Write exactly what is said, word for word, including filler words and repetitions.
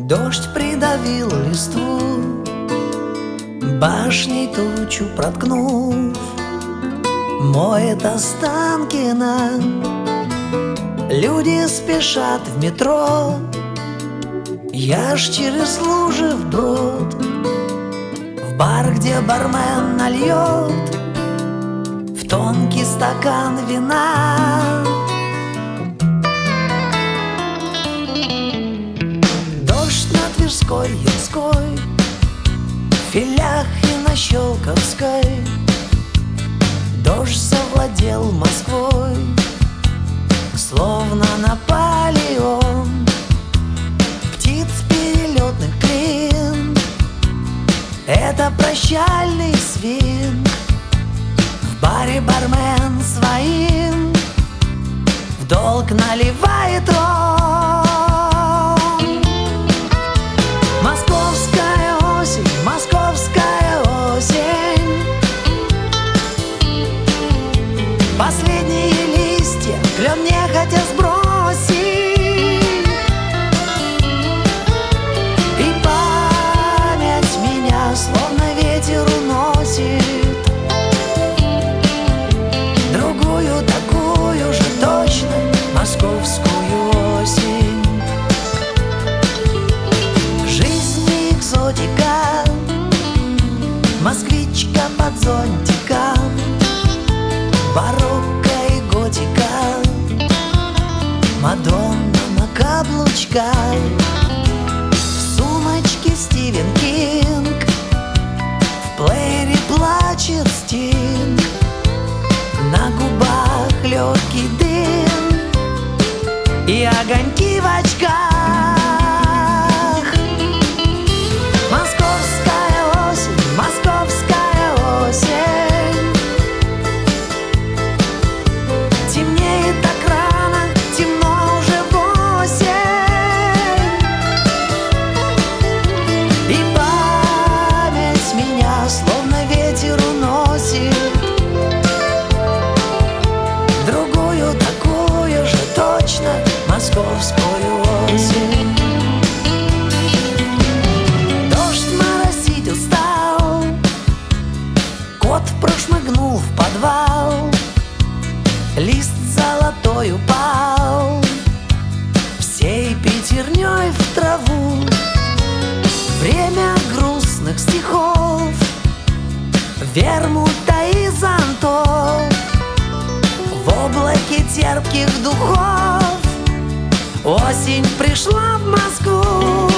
Дождь придавил листву, башней тучу проткнув, моет Останкино. Люди спешат в метро, я ж через лужи вброд, в бар, где бармен нальет в тонкий стакан вина. Дождь на Тверской, Ямской, Филях и на Щелковской. Дождь завладел Москвой, словно Наполеон. Птиц перелетных клин — это прощальный свинг. В баре бармен своим в долг наливает ром. Московская осень, московская осень, последние листья клен нехотя сбросить, и память меня словно ветер уносит. Другую такую же точно московскую осень. Жизнь не экзотика, москвичка под зонтиком, барокко и готика, Мадонна на каблучках, в сумочке Стивен Кинг, в плеере плачет Стинг, на губах легкий дым и огоньки в очках. Московская осень, московская осень, темнеет так рано, темно уже восемь, и память меня словно ветер уносит. Другую такую же точно московскую осень. Дождь моросить устал, кот прошмыгнул в подвал, лист золотой упал всей пятерней в траву. Время грустных стихов, вермута и зонтов, в облаке терпких духов осень пришла в Москву.